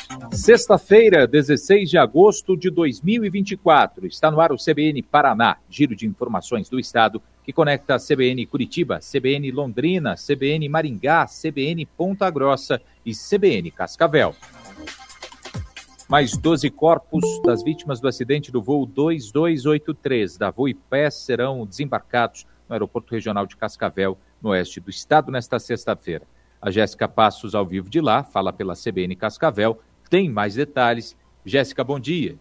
Sexta-feira, 16 de agosto de 2024. Está no ar o CBN Paraná, giro de informações do estado que conecta a CBN Curitiba, CBN Londrina, CBN Maringá, CBN Ponta Grossa e CBN Cascavel. Mais 12 corpos das vítimas do acidente do voo 2283 da Voipés serão desembarcados no Aeroporto Regional de Cascavel, no oeste do estado, nesta sexta-feira. A Jéssica Passos, ao vivo de lá, fala pela CBN Cascavel, tem mais detalhes. Jéssica, bom dia.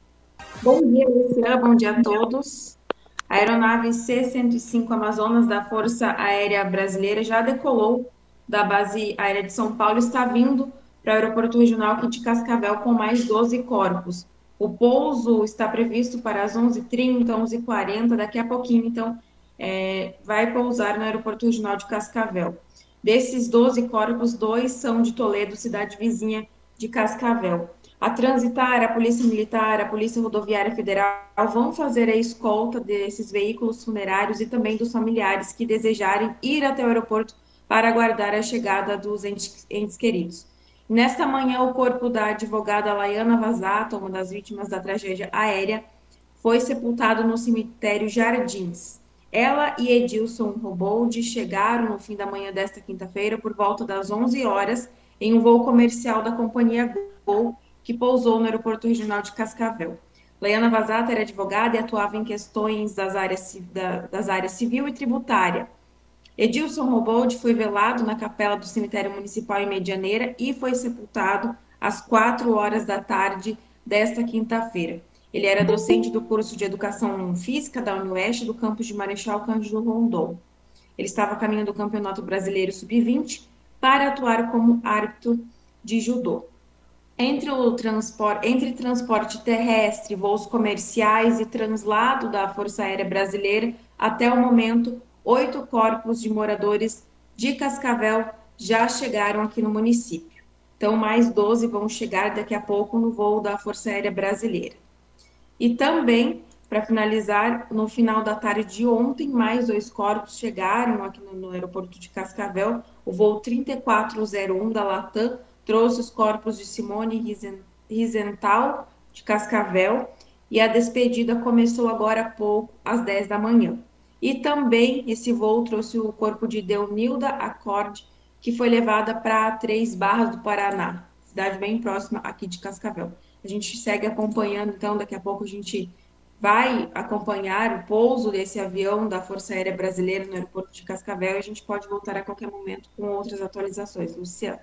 Bom dia, Luciana. Bom dia a todos. A aeronave C-105 Amazonas da Força Aérea Brasileira já decolou da base aérea de São Paulo e está vindo para o Aeroporto Regional aqui de Cascavel com mais 12 corpos. O pouso está previsto para as 11h30, 11h40, daqui a pouquinho, então vai pousar no Aeroporto Regional de Cascavel. Desses 12 corpos, 2 são de Toledo, cidade vizinha de Cascavel. A Transitar, a Polícia Militar, a Polícia Rodoviária Federal vão fazer a escolta desses veículos funerários e também dos familiares que desejarem ir até o aeroporto para aguardar a chegada dos entes queridos. Nesta manhã, o corpo da advogada Laiana Vazata, uma das vítimas da tragédia aérea, foi sepultado no cemitério Jardins. Ela e Edilson Robold chegaram no fim da manhã desta quinta-feira por volta das 11 horas em um voo comercial da companhia Gol, que pousou no Aeroporto Regional de Cascavel. Laiana Vazata era advogada e atuava em questões das áreas civil e tributária. Edilson Robold foi velado na capela do cemitério municipal em Medianeira e foi sepultado às 4 horas da tarde desta quinta-feira. Ele era docente do curso de Educação Física da UniOeste do campus de Marechal Cândido Rondon. Ele estava a caminho do Campeonato Brasileiro Sub-20 para atuar como árbitro de judô. Entre transporte terrestre, voos comerciais e translado da Força Aérea Brasileira, até o momento, 8 corpos de moradores de Cascavel já chegaram aqui no município. Então, mais 12 vão chegar daqui a pouco no voo da Força Aérea Brasileira. E também, para finalizar, no final da tarde de ontem, mais 2 corpos chegaram aqui no aeroporto de Cascavel. O voo 3401 da Latam trouxe os corpos de Simone Rizental, de Cascavel, e a despedida começou agora há pouco, às 10 da manhã. E também esse voo trouxe o corpo de Deunilda Acorde, que foi levada para Três Barras do Paraná, cidade bem próxima aqui de Cascavel. A gente segue acompanhando, então daqui a pouco a gente vai acompanhar o pouso desse avião da Força Aérea Brasileira no aeroporto de Cascavel e a gente pode voltar a qualquer momento com outras atualizações. Luciano.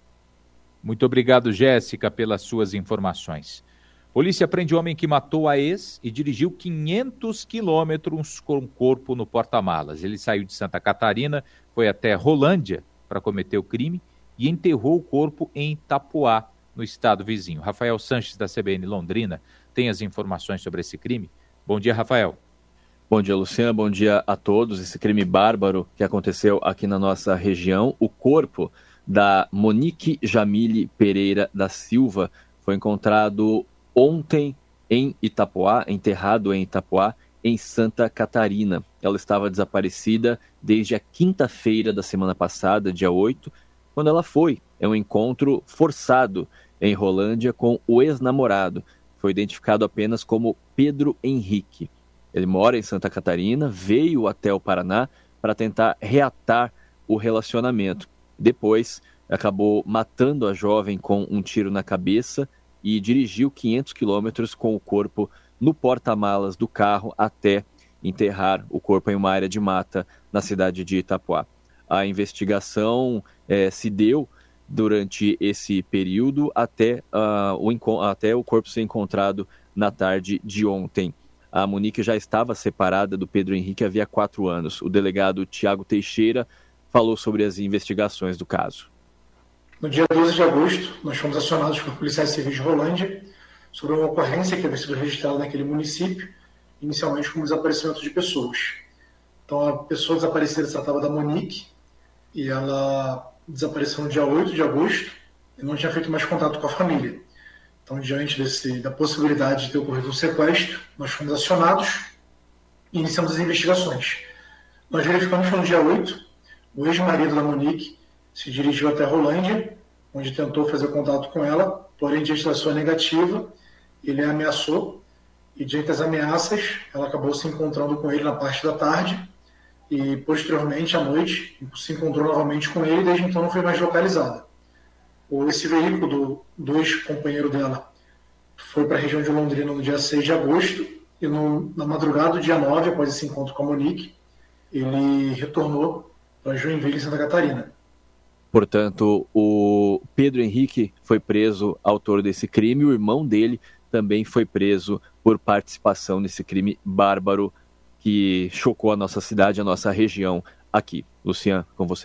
Muito obrigado, Jéssica, pelas suas informações. Polícia prende homem que matou a ex e dirigiu 500 quilômetros com o corpo no porta-malas. Ele saiu de Santa Catarina, foi até Rolândia para cometer o crime e enterrou o corpo em Itapoá, no estado vizinho. Rafael Sanches, da CBN Londrina, tem as informações sobre esse crime. Bom dia, Rafael. Bom dia, Luciana. Bom dia a todos. Esse crime bárbaro que aconteceu aqui na nossa região. O corpo da Monique Jamile Pereira da Silva foi encontrado ontem em Itapoá, enterrado em Itapoá, em Santa Catarina. Ela estava desaparecida desde a quinta-feira da semana passada, dia 8, quando ela foi. É um encontro forçado em Rolândia com o ex-namorado. Foi identificado apenas como Pedro Henrique. Ele mora em Santa Catarina, veio até o Paraná para tentar reatar o relacionamento. Depois, acabou matando a jovem com um tiro na cabeça e dirigiu 500 quilômetros com o corpo no porta-malas do carro até enterrar o corpo em uma área de mata na cidade de Itapoá. A investigação se deu durante esse período até o corpo ser encontrado na tarde de ontem. A Monique já estava separada do Pedro Henrique havia 4 anos. O delegado Tiago Teixeira falou sobre as investigações do caso. No dia 12 de agosto, nós fomos acionados por policiais civis de Rolândia sobre uma ocorrência que havia sido registrada naquele município, inicialmente como desaparecimento de pessoas. Então, a pessoa desaparecida se tratava da Monique, e ela desapareceu no dia 8 de agosto e não tinha feito mais contato com a família. Então, diante da possibilidade de ter ocorrido um sequestro, nós fomos acionados e iniciamos as investigações. Nós verificamos que no dia 8, o ex-marido da Monique se dirigiu até Rolândia onde tentou fazer contato com ela, porém, diante da sua negativa, ele a ameaçou, e diante das ameaças, ela acabou se encontrando com ele na parte da tarde, e posteriormente, à noite, se encontrou novamente com ele, e desde então não foi mais localizada. Esse veículo do ex-companheiro dela foi para a região de Londrina no dia 6 de agosto, e na madrugada do dia 9, após esse encontro com a Monique, ele retornou para Joinville, Santa Catarina. Portanto, o Pedro Henrique foi preso, autor desse crime, o irmão dele também foi preso por participação nesse crime bárbaro que chocou a nossa cidade, a nossa região aqui. Lucian, com você.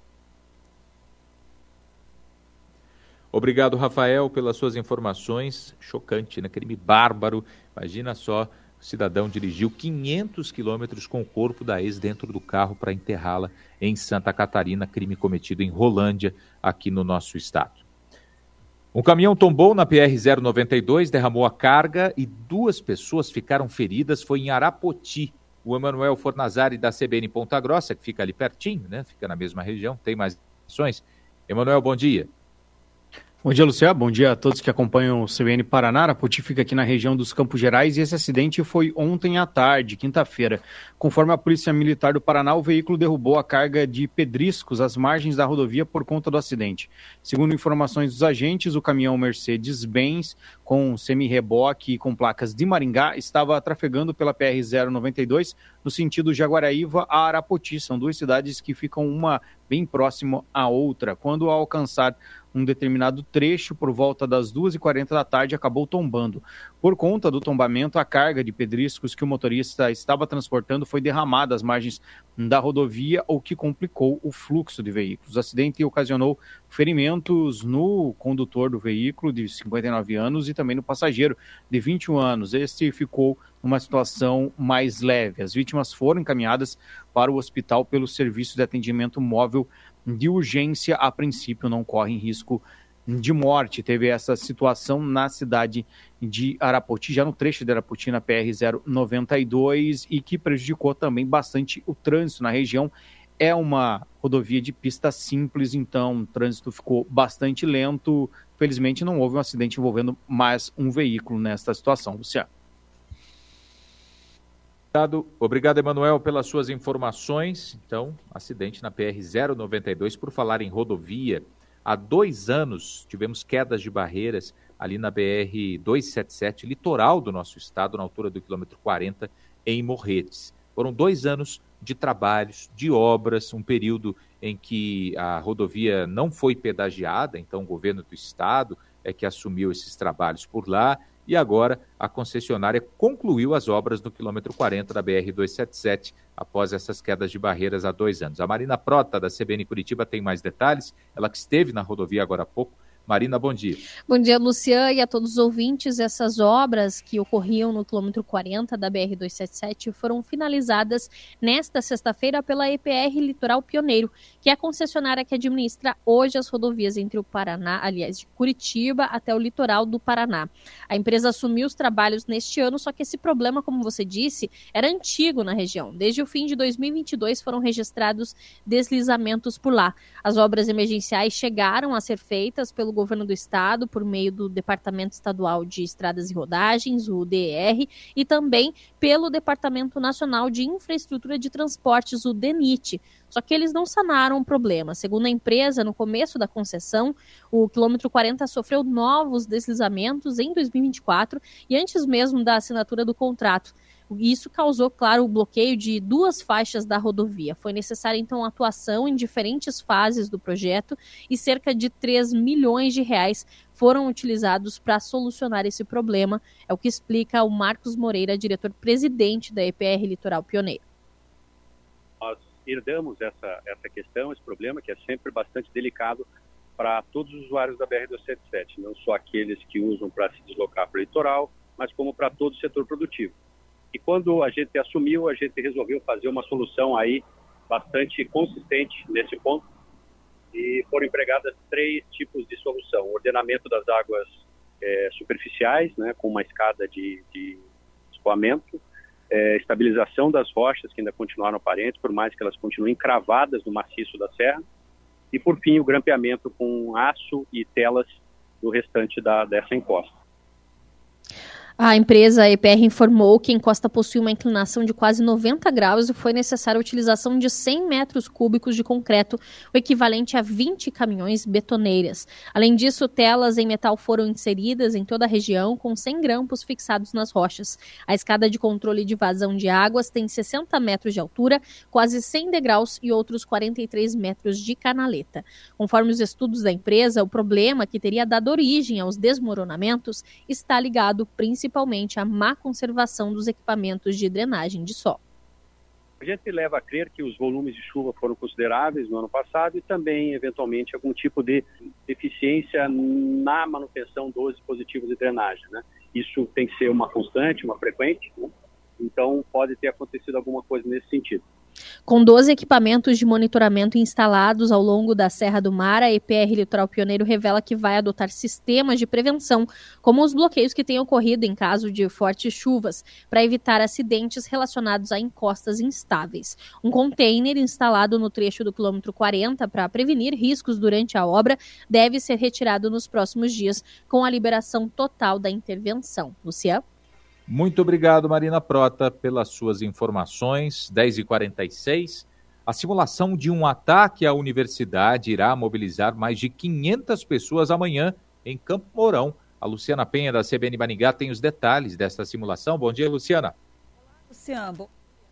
Obrigado, Rafael, pelas suas informações. Chocante, né? Crime bárbaro. Imagina só, o cidadão dirigiu 500 quilômetros com o corpo da ex dentro do carro para enterrá-la em Santa Catarina, crime cometido em Rolândia, aqui no nosso estado. Um caminhão tombou na PR-092, derramou a carga e 2 pessoas ficaram feridas. Foi em Arapoti. O Emanuel Fornazari, da CBN Ponta Grossa, que fica ali pertinho, né? Fica na mesma região, tem mais informações. Emanuel, bom dia. Bom dia, Luciano. Bom dia a todos que acompanham o CBN Paraná. Arapoti fica aqui na região dos Campos Gerais e esse acidente foi ontem à tarde, quinta-feira. Conforme a Polícia Militar do Paraná, o veículo derrubou a carga de pedriscos às margens da rodovia por conta do acidente. Segundo informações dos agentes, o caminhão Mercedes-Benz, com semi-reboque e com placas de Maringá, estava trafegando pela PR-092 no sentido Jaguaraíva a Arapoti. São 2 cidades que ficam uma bem próxima à outra. Quando ao alcançar um determinado trecho, por volta das 2h40 da tarde, acabou tombando. Por conta do tombamento, a carga de pedriscos que o motorista estava transportando foi derramada às margens da rodovia, o que complicou o fluxo de veículos. O acidente ocasionou ferimentos no condutor do veículo, de 59 anos, e também no passageiro, de 21 anos. Este ficou numa situação mais leve. As vítimas foram encaminhadas para o hospital pelo Serviço de Atendimento Móvel de Urgência. A princípio não correm risco de morte. Teve essa situação na cidade de Arapoti, já no trecho de Arapoti, na PR-092, e que prejudicou também bastante o trânsito na região. É uma rodovia de pista simples, então o trânsito ficou bastante lento. Felizmente não houve um acidente envolvendo mais um veículo nesta situação. Luciano. Obrigado, Emanuel, pelas suas informações. Então, acidente na PR-092. Por falar em rodovia, há 2 anos tivemos quedas de barreiras ali na BR-277, litoral do nosso estado, na altura do quilômetro 40, em Morretes. Foram 2 anos de trabalhos, de obras, um período em que a rodovia não foi pedagiada, então o governo do estado é que assumiu esses trabalhos por lá, e agora a concessionária concluiu as obras no quilômetro 40 da BR-277, após essas quedas de barreiras há 2 anos. A Marina Prota, da CBN Curitiba, tem mais detalhes, ela que esteve na rodovia agora há pouco. Marina, bom dia. Bom dia, Lucian, e a todos os ouvintes. Essas obras que ocorriam no quilômetro 40 da BR-277 foram finalizadas nesta sexta-feira pela EPR Litoral Pioneiro, que é a concessionária que administra hoje as rodovias entre o Paraná, aliás, de Curitiba até o litoral do Paraná. A empresa assumiu os trabalhos neste ano, só que esse problema, como você disse, era antigo na região. Desde o fim de 2022 foram registrados deslizamentos por lá. As obras emergenciais chegaram a ser feitas pelo governo do estado, por meio do Departamento Estadual de Estradas e Rodagens, o DR, e também pelo Departamento Nacional de Infraestrutura de Transportes, o DENIT. Só que eles não sanaram o problema. Segundo a empresa, no começo da concessão, o quilômetro 40 sofreu novos deslizamentos em 2024 e antes mesmo da assinatura do contrato. Isso causou, claro, o bloqueio de 2 faixas da rodovia. Foi necessária, então, atuação em diferentes fases do projeto e cerca de 3 milhões de reais foram utilizados para solucionar esse problema. É o que explica o Marcos Moreira, diretor-presidente da EPR Litoral Pioneiro. Nós herdamos essa questão, esse problema, que é sempre bastante delicado para todos os usuários da BR-277, não só aqueles que usam para se deslocar para o litoral, mas como para todo o setor produtivo. E quando a gente assumiu, a gente resolveu fazer uma solução aí bastante consistente nesse ponto e foram empregadas 3 tipos de solução. O ordenamento das águas superficiais, né, com uma escada de escoamento, estabilização das rochas que ainda continuaram aparentes, por mais que elas continuem cravadas no maciço da serra, e, por fim, o grampeamento com aço e telas do restante dessa encosta. A empresa EPR informou que a encosta possui uma inclinação de quase 90 graus e foi necessária a utilização de 100 metros cúbicos de concreto, o equivalente a 20 caminhões betoneiras. Além disso, telas em metal foram inseridas em toda a região, com 100 grampos fixados nas rochas. A escada de controle de vazão de águas tem 60 metros de altura, quase 100 degraus e outros 43 metros de canaleta. Conforme os estudos da empresa, o problema que teria dado origem aos desmoronamentos está ligado principalmente à má conservação dos equipamentos de drenagem de solo. A gente leva a crer que os volumes de chuva foram consideráveis no ano passado e também, eventualmente, algum tipo de deficiência na manutenção dos dispositivos de drenagem, né? Isso tem que ser uma constante, uma frequente, né? Então pode ter acontecido alguma coisa nesse sentido. Com 12 equipamentos de monitoramento instalados ao longo da Serra do Mar, a EPR Litoral Pioneiro revela que vai adotar sistemas de prevenção, como os bloqueios que têm ocorrido em caso de fortes chuvas, para evitar acidentes relacionados a encostas instáveis. Um container instalado no trecho do quilômetro 40 para prevenir riscos durante a obra deve ser retirado nos próximos dias, com a liberação total da intervenção. Luciano? Muito obrigado, Marina Prota, pelas suas informações. 10h46. A simulação de um ataque à universidade irá mobilizar mais de 500 pessoas amanhã em Campo Mourão. A Luciana Penha, da CBN Maringá, tem os detalhes desta simulação. Bom dia, Luciana. Luciano,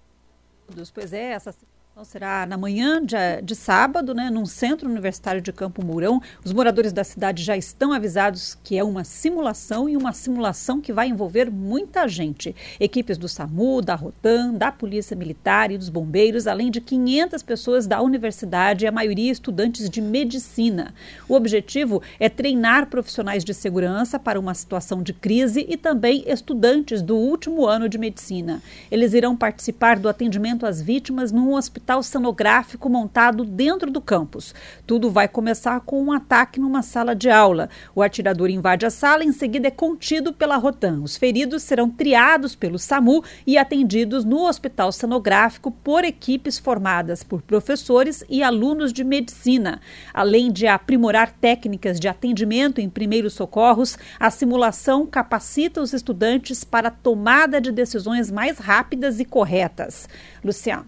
pois é, essa simulação será na manhã de sábado, né, num centro universitário de Campo Mourão. Os moradores da cidade já estão avisados que é uma simulação e uma simulação que vai envolver muita gente. Equipes do SAMU, da Rotan, da Polícia Militar e dos bombeiros, além de 500 pessoas da universidade, a maioria estudantes de medicina. O objetivo é treinar profissionais de segurança para uma situação de crise e também estudantes do último ano de medicina. Eles irão participar do atendimento às vítimas num hospital cenográfico montado dentro do campus. Tudo vai começar com um ataque numa sala de aula. O atirador invade a sala e em seguida é contido pela Rotan. Os feridos serão triados pelo SAMU e atendidos no hospital cenográfico por equipes formadas por professores e alunos de medicina. Além de aprimorar técnicas de atendimento em primeiros socorros, a simulação capacita os estudantes para a tomada de decisões mais rápidas e corretas. Luciano.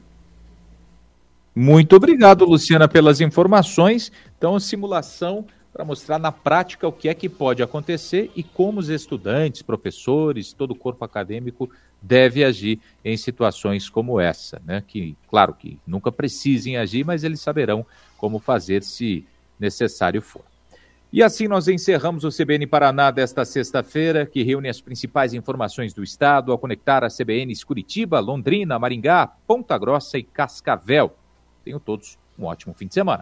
Muito obrigado, Luciana, pelas informações. Então, a simulação para mostrar na prática o que é que pode acontecer e como os estudantes, professores, todo o corpo acadêmico deve agir em situações como essa, né? Que, claro, que nunca precisem agir, mas eles saberão como fazer se necessário for. E assim nós encerramos o CBN Paraná desta sexta-feira, que reúne as principais informações do estado ao conectar a CBNs Curitiba, Londrina, Maringá, Ponta Grossa e Cascavel. Tenham todos um ótimo fim de semana.